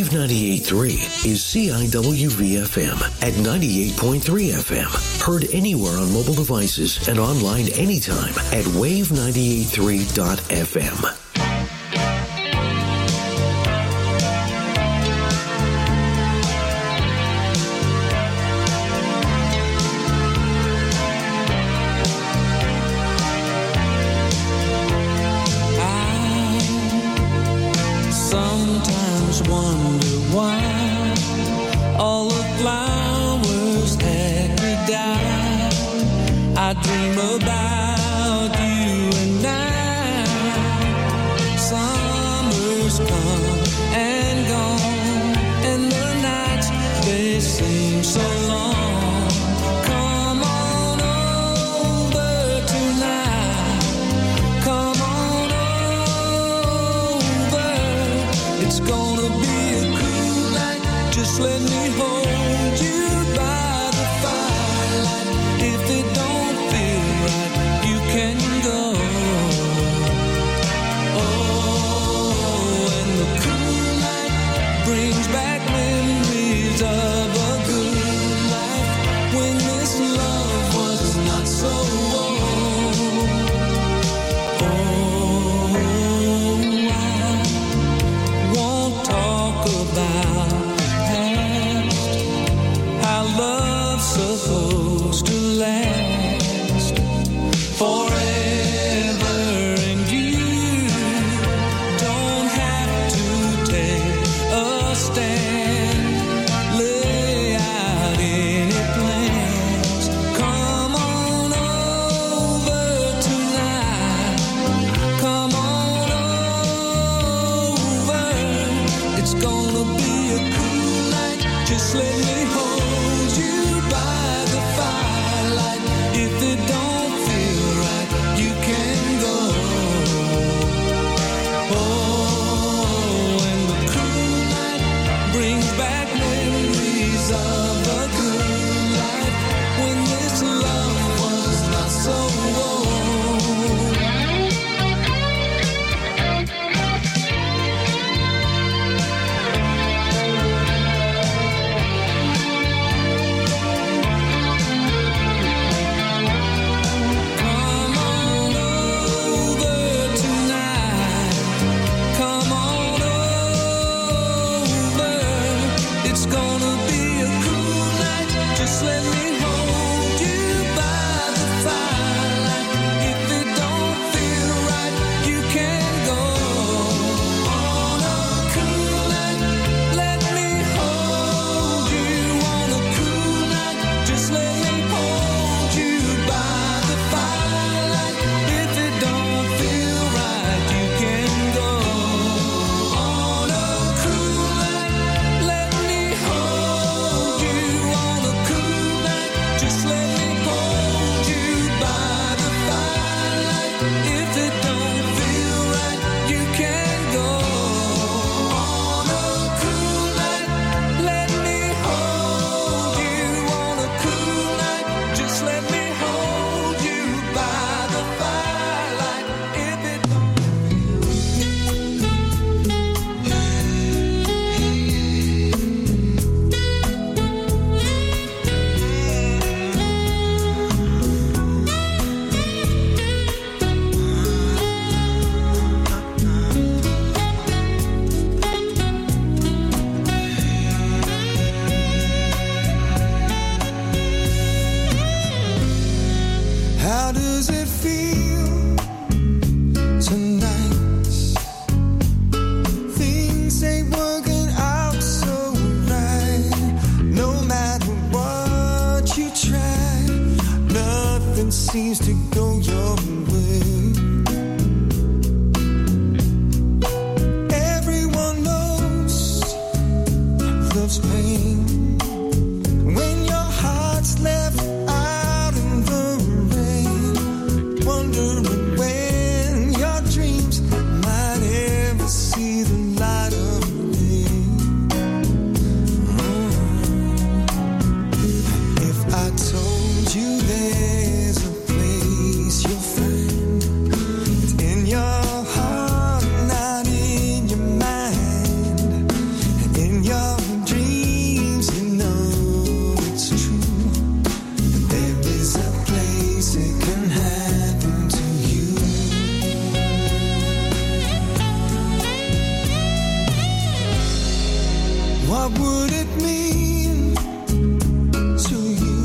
Wave 98.3 is CIWV-FM at 98.3 FM. Heard anywhere on mobile devices and online anytime at wave983.fm. I dream about you and I. Summer's come and gone, and the nights, they seem so long. Come on over tonight. Come on over. It's gonna be a cool night. Just let me hold you by the firelight. If it don't can go. Oh, and the cool night brings back memories of a good life when this love was not so old. Oh, I won't talk about the past. what would it mean to you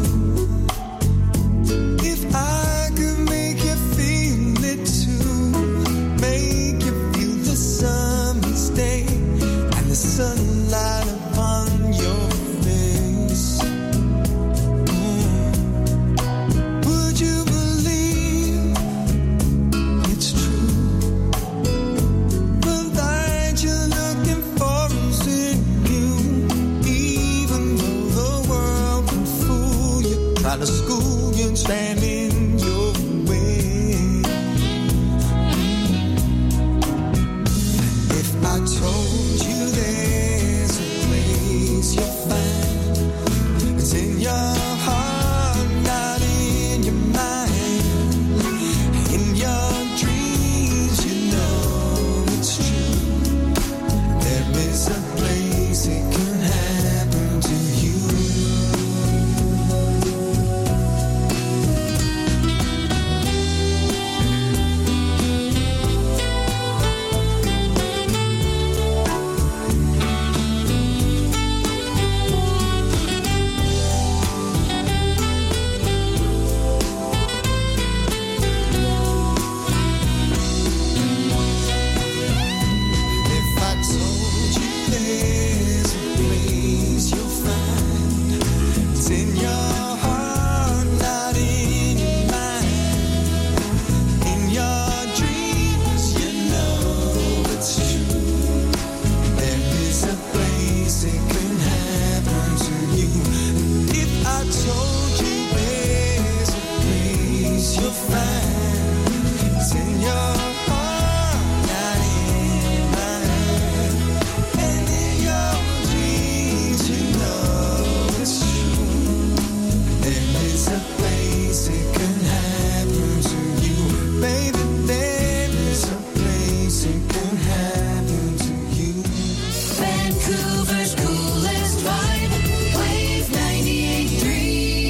if I could make you feel it too? Make you feel the summer's day and the sunlight upon your face. Would you believe it's true? The light you're looking for is in you. Even though the world can fool you, try to school you and stand in your way. If I told you there's a place you'll find, it's in your heart, not in your mind. In your dreams, you know it's true. There is a place it can happen to you. If I told you there's a place you'll find, it's in your heart, not in your mind. In your dreams, you know it's true. There is a place it can happen to you. If I told you there's a place you'll find, it's in your heart, not in your mind. And in your dreams, you know it's true. There is a place it can happen to you. Baby, there is a place it can happen to you. Vancouver's coolest vibe, Wave 98.3.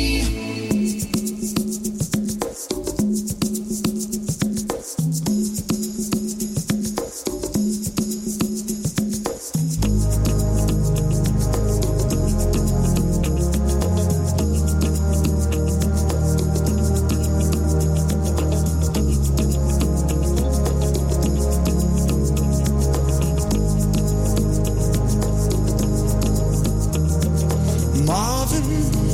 Marvin,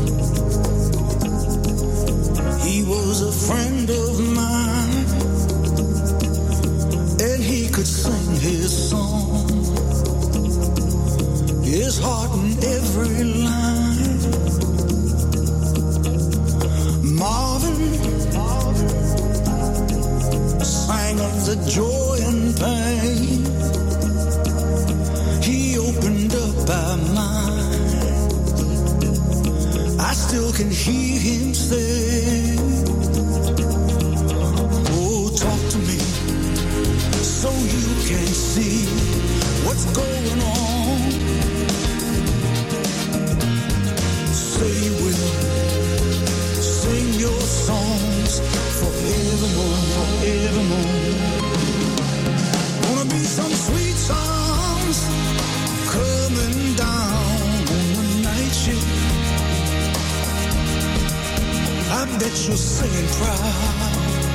he was a friend of mine, and he could sing his song, his heart in every line. Marvin sang of the joy and pain. He opened up our mind. I still can hear him say, oh, talk to me so you can see what's going on. Say you will sing your songs forevermore, forevermore. Gonna be some sweet songs coming down on the night shift. I bet you're singing proud.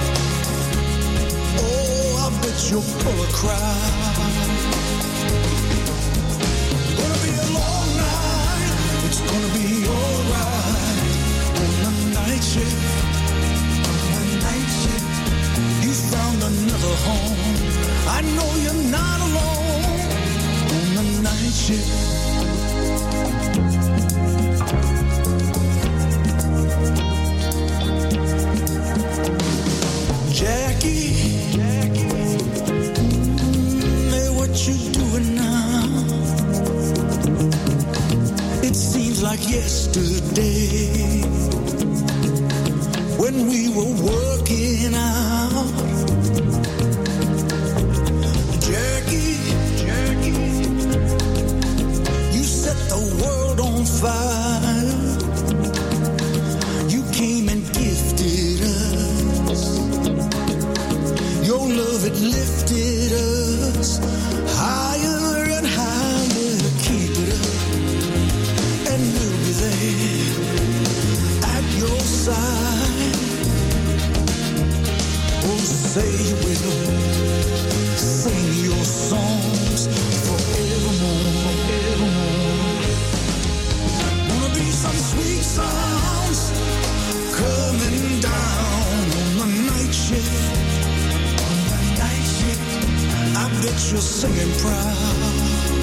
Oh, I bet you'll pull a crowd. Gonna be a long night. It's gonna be alright on the night shift. On the night shift, you found another home. I know you're not alone on the night shift. Jackie, hey, what you doing now? It seems like yesterday when we were working out. Jackie, you set the world on fire. You came and gifted us. Your love, it lifted us higher and higher. Keep it up. say you will sing your songs forevermore. Wanna be some sweet sounds coming down on the night shift. On the night shift, I bet you're singing proud.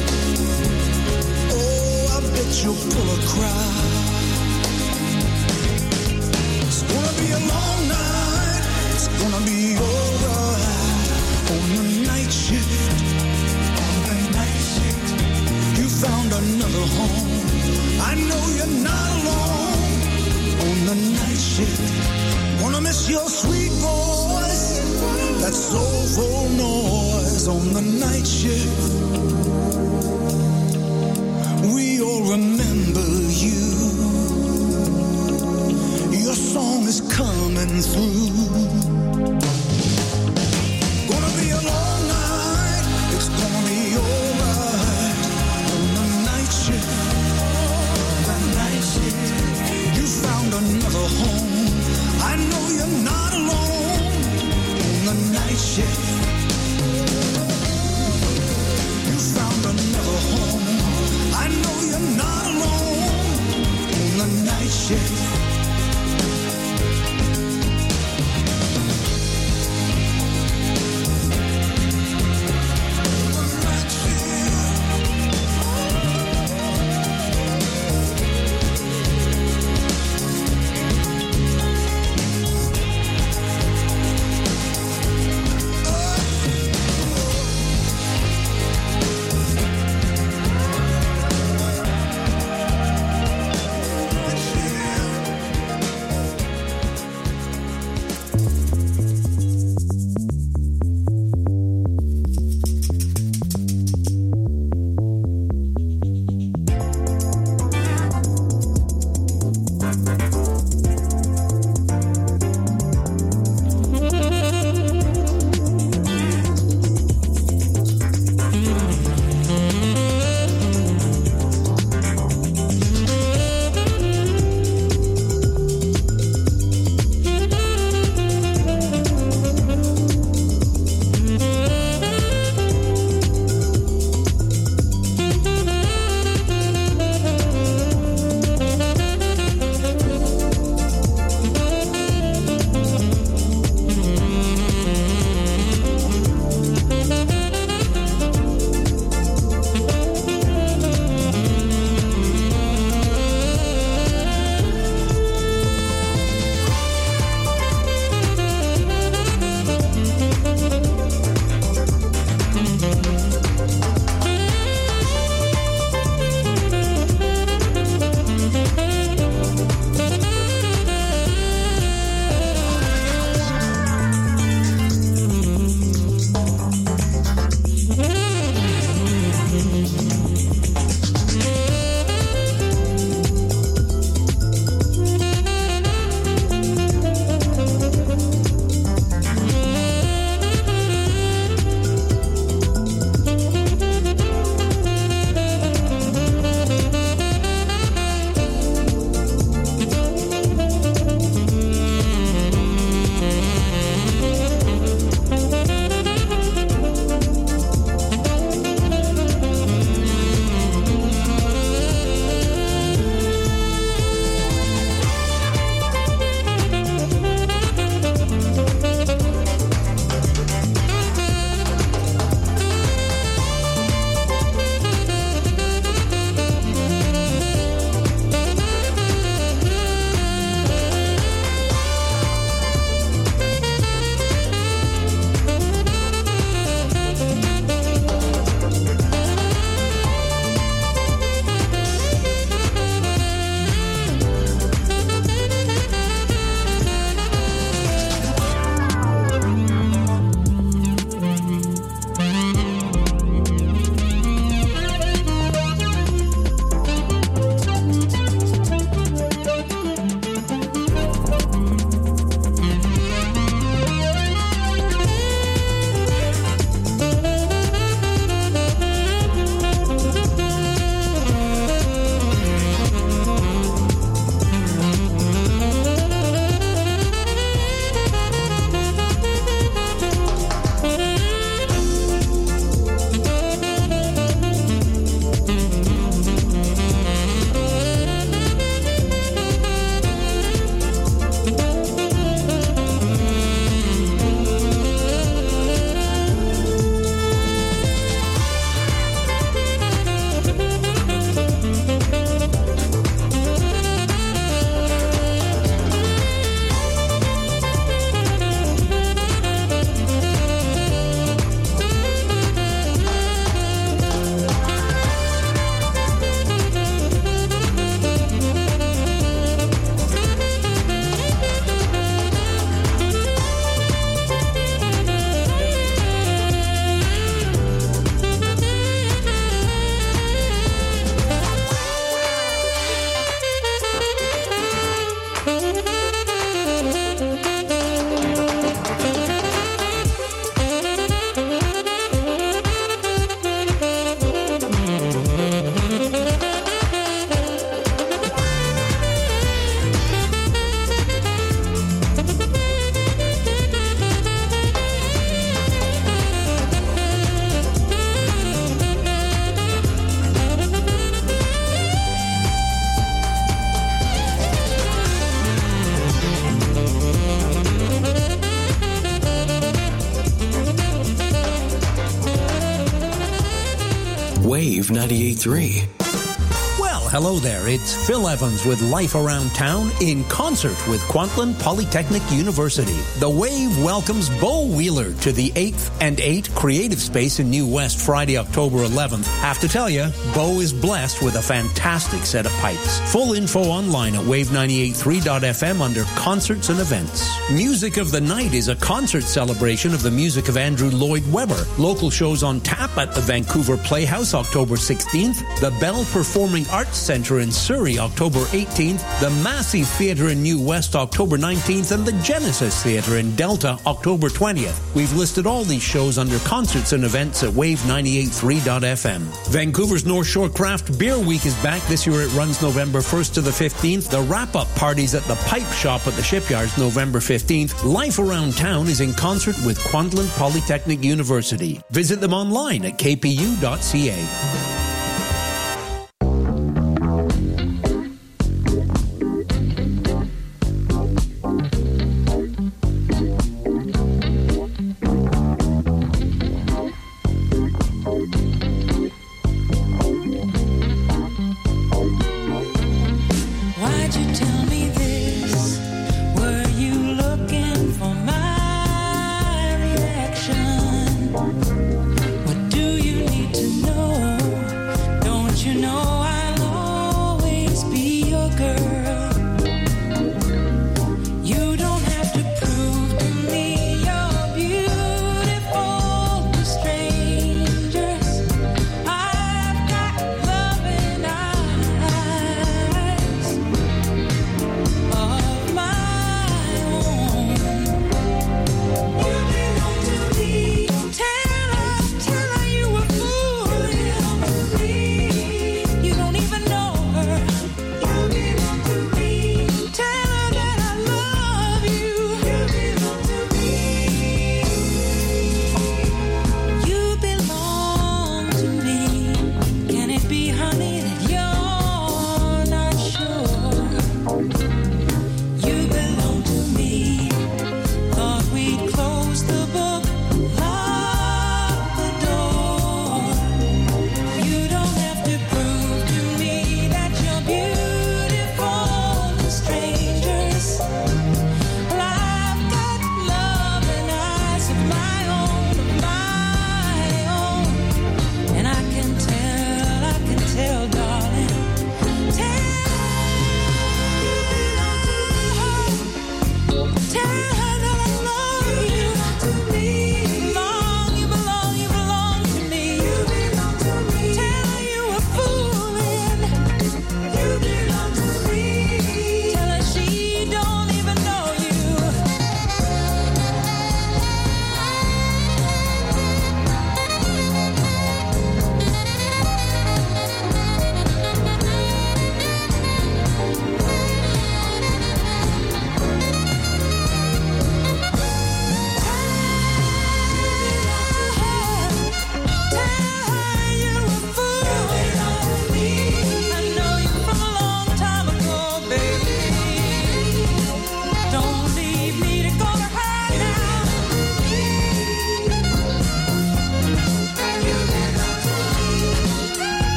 Oh, I bet you'll pull a crowd. It's gonna be a long night. It's gonna be alright on the night shift. On the night shift, you found another home. I know you're not alone on the night shift. Wanna miss your sweet voice, that soulful noise on the night shift. We all remember you. Your song is coming through. Gonna be a long night. It's gonna be alright on the night shift. The night shift. You found another home. I know you're not alone on the night shift. You found another home. I know you're not alone on the night shift. Oh, Wave 98.3. Well, hello there. It's Phil Evans with Life Around Town in concert with Kwantlen Polytechnic University. The Wave welcomes Bo Wheeler to the 8th and 8 Creative Space in New West Friday, October 11th. Have to tell you, Bo is blessed with a fantastic set of pipes. Full info online at wave983.fm under Concerts and Events. Music of the Night is a concert celebration of the music of Andrew Lloyd Webber. Local shows on tap at the Vancouver Playhouse, October 16th, the Bell Performing Arts Centre in Surrey, October 18th, the Massey Theatre in New West, October 19th, and the Genesis Theatre in Delta, October 20th. We've listed all these shows under Concerts and Events at wave983.fm. Vancouver's North Shore Craft Beer Week is back. This year it runs November 1st to the 15th. The wrap-up parties at the Pipe Shop at the Shipyards, November 15th. Life Around Town is in concert with Kwantlen Polytechnic University. Visit them online at kpu.ca.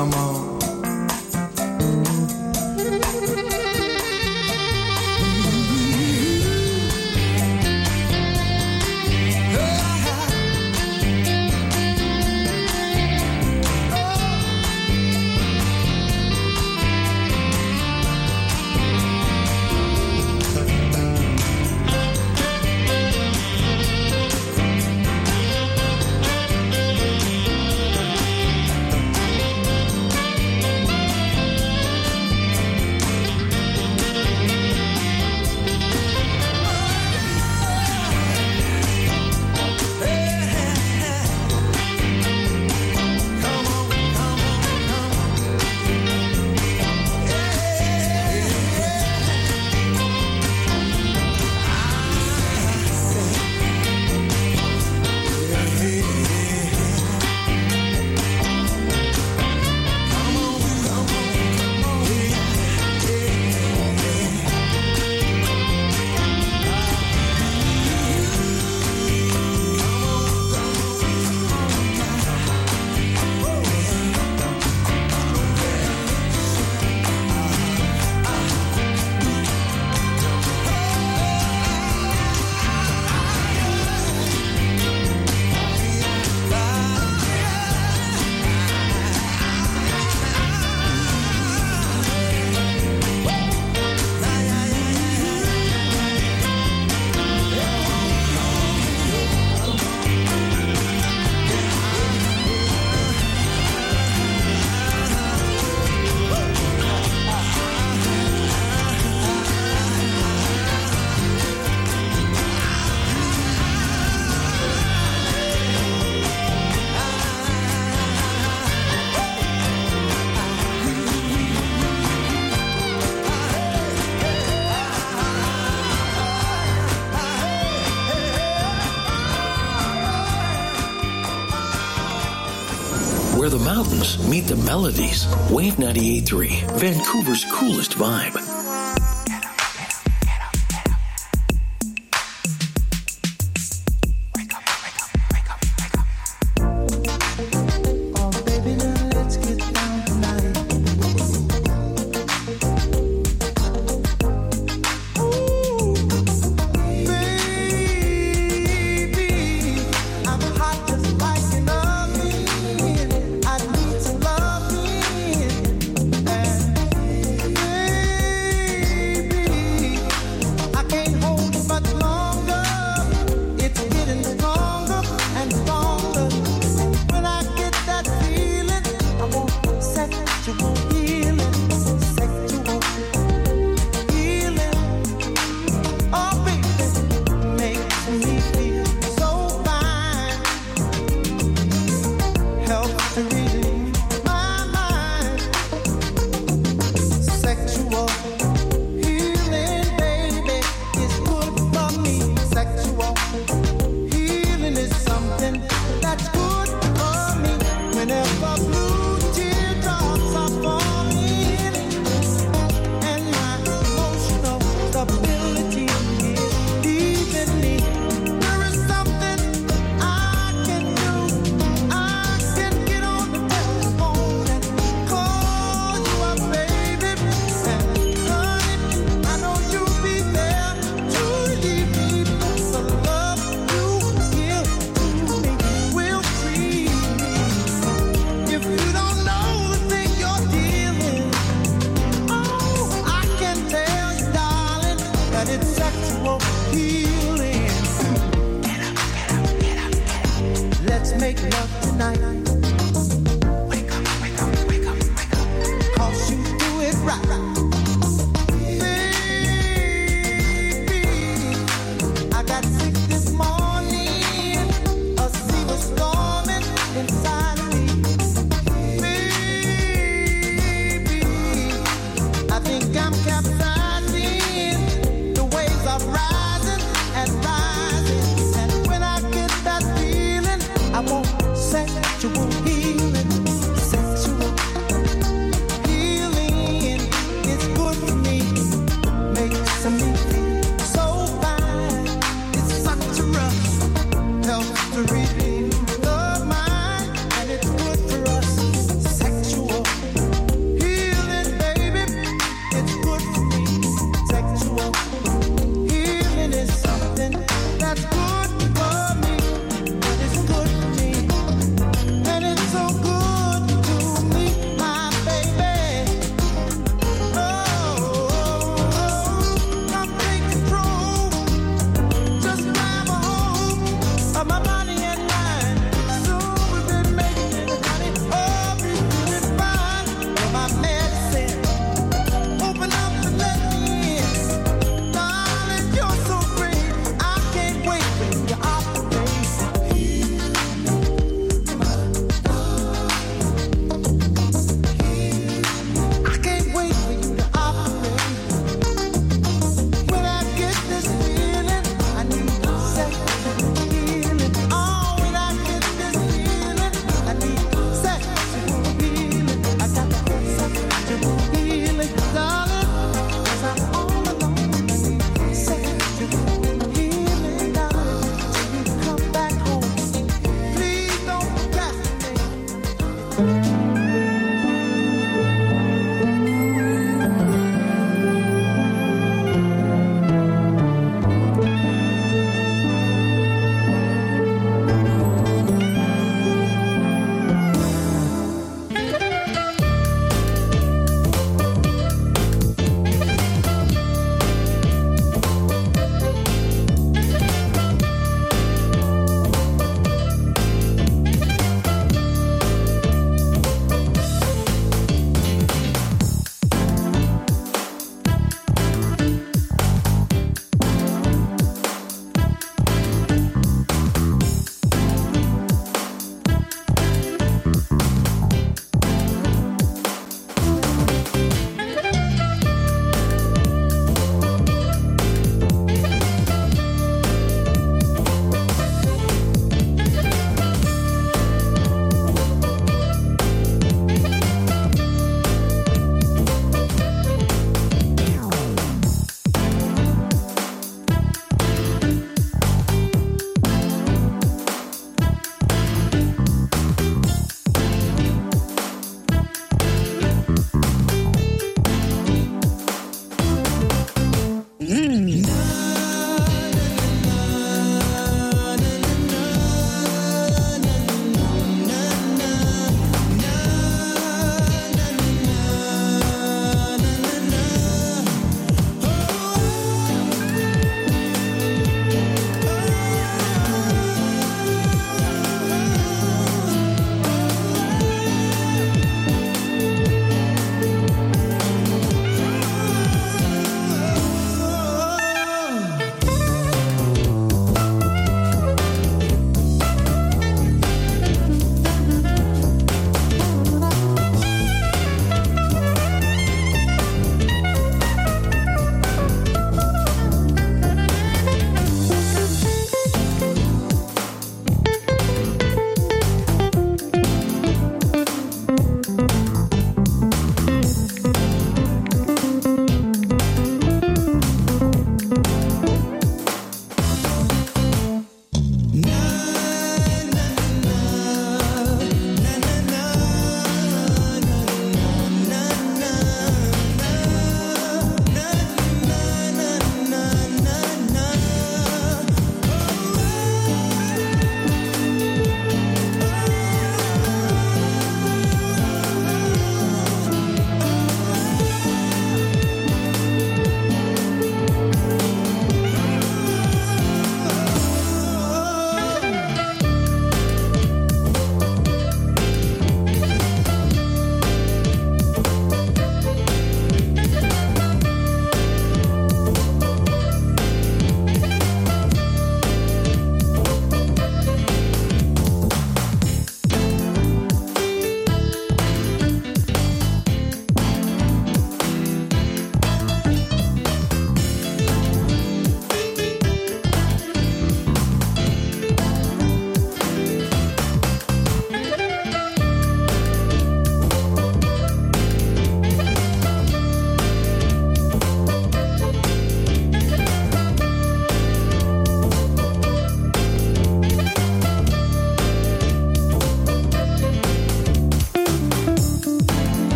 come on. Where the mountains meet the melodies. Wave 98.3, Vancouver's coolest vibe. to redeem the mind, and it's good for us. Sexual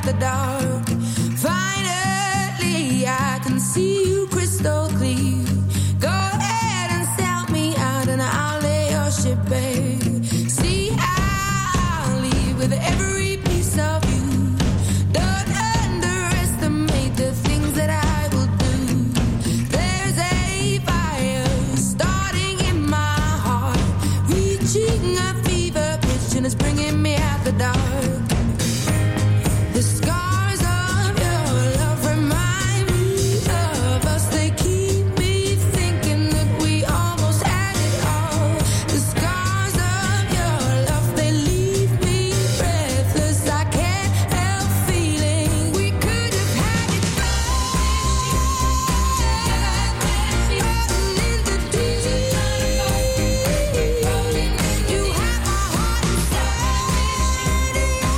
the dark. Finally, I can see you crystal clear. Go ahead and sell me out, and I'll lay your ship bare. See, I'll leave with every piece of you. Don't underestimate the things that I will do. There's a fire starting in my heart, reaching a fever pitch, and it's bringing me out the dark. The scars of your love remind me of us. They keep me thinking that we almost had it all. The scars of your love, they leave me breathless. I can't help feeling we could have had it rolling in the deep. You have my heart inside.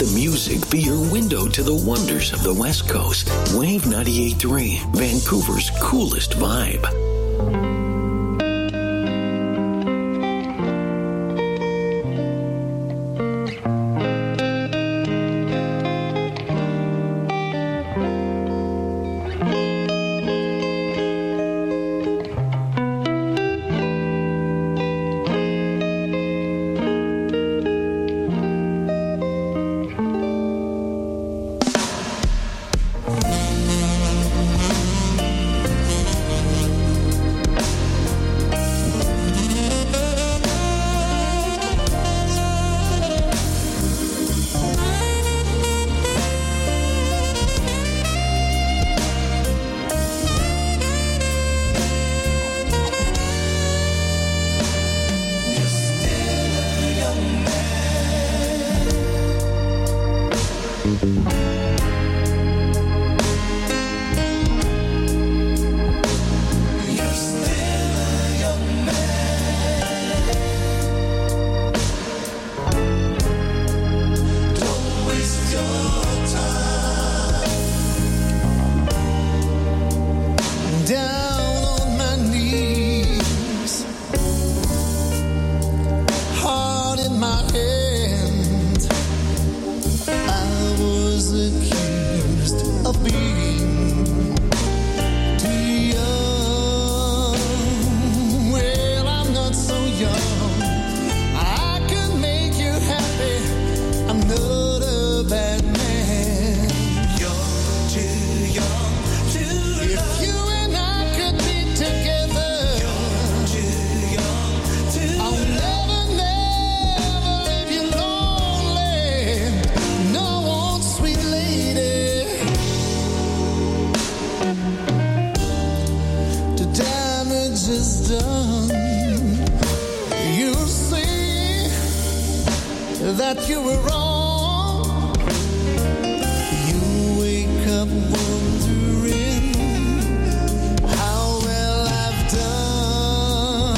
the music be your window to the wonders of the West Coast. Wave 98.3, Vancouver's coolest vibe. That you were wrong. You wake up wondering how well I've done.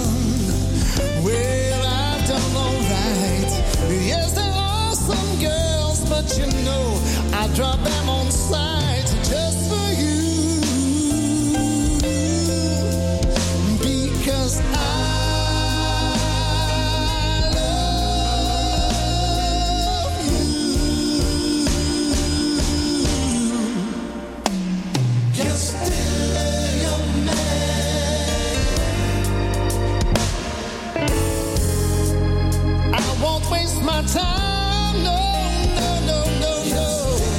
Well, I've done all right. Yes, there are some girls, but you know I drop them on sight just for you. Because my time, no, no, no, no, no.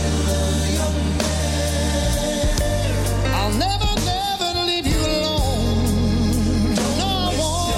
I'll never, never leave you alone. No, I won't.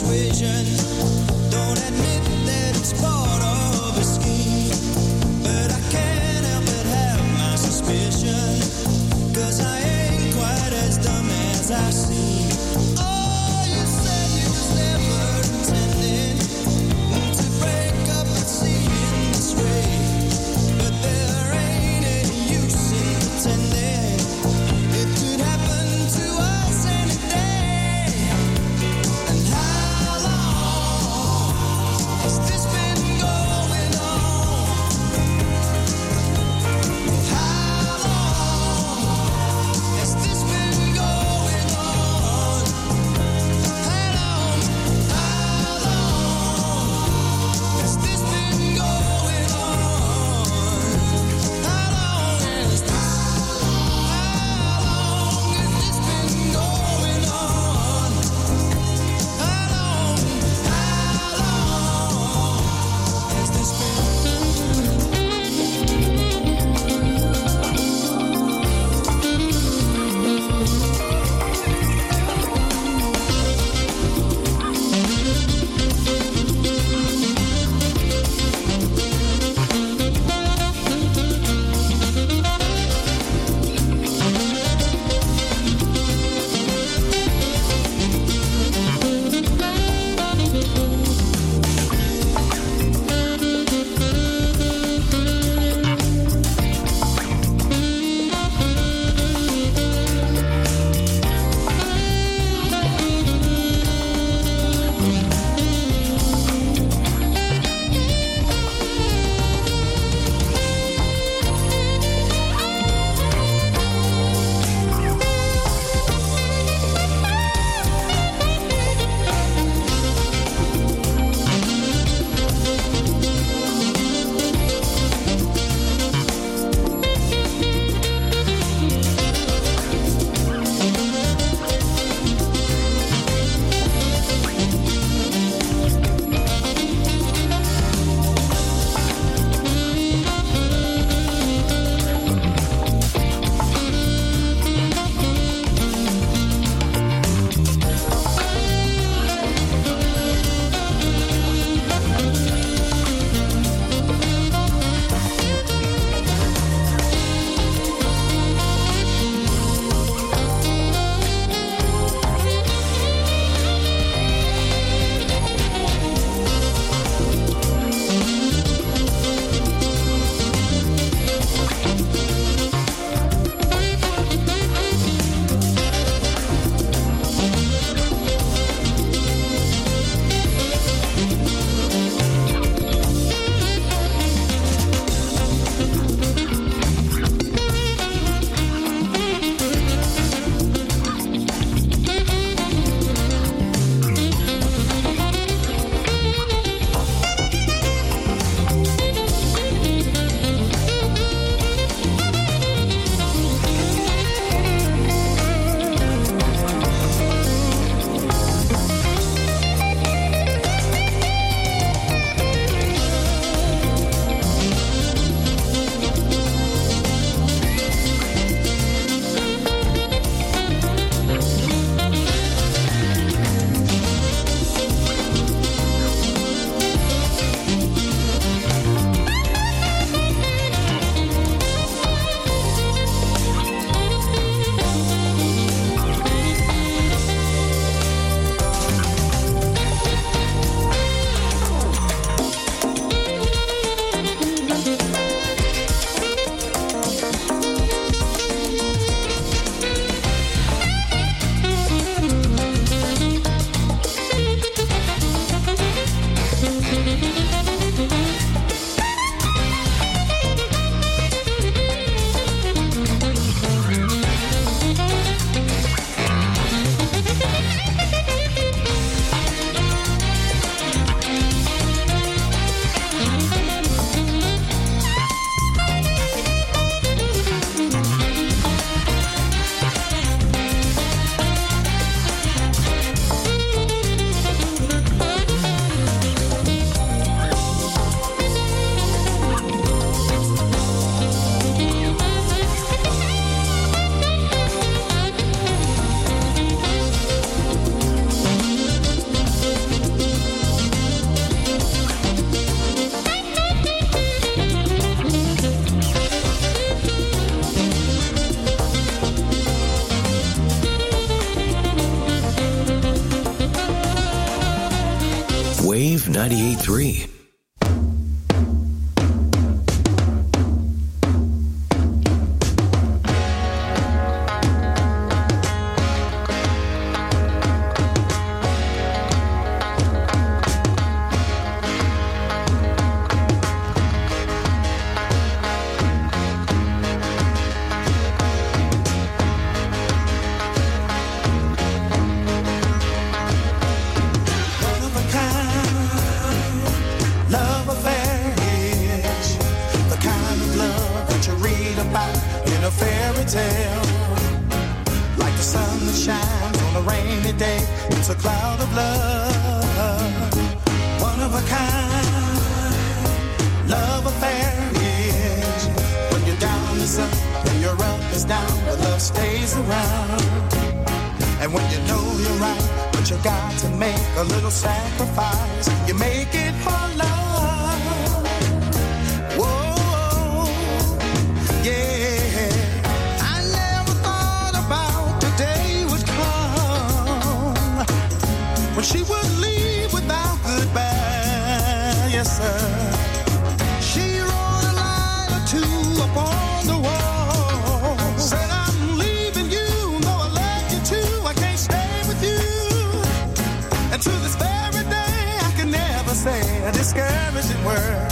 persuasion. Don't admit that it's part of a scheme, but I can't help but have my suspicion, 'cause I ain't quite as dumb as I seem. Oh, you said you was never intending to break up and see it this way, but there ain't any use in pretending. It could happen to us any day. And how long has this been going on? How long has this been going on? Wave 98.3. Say a discouraging word.